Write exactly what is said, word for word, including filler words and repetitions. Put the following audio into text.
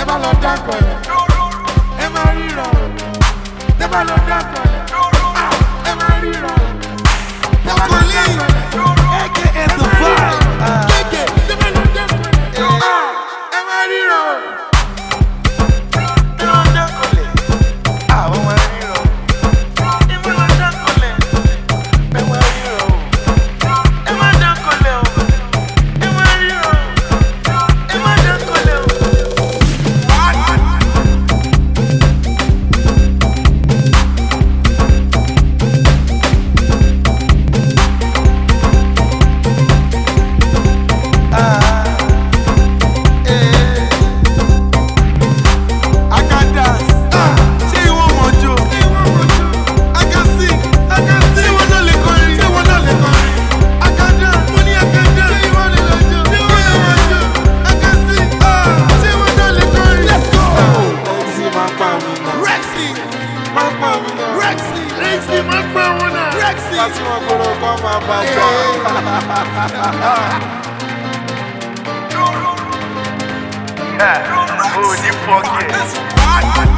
bá lọ dákọ̀lẹ̀ ẹ máa ríran tẹ bá lọ dákọ̀lẹ̀ ẹ máa ríran tẹ bá lọ dákọ̀lẹ̀ aka the vibe kéèké tẹ bá lọ dákọ̀lẹ̀ ẹ máa ríran. Kasi wọn gbọ́dọ̀ kọ́ máa bàjẹ́. Oh, ní fọ́ọ̀kì.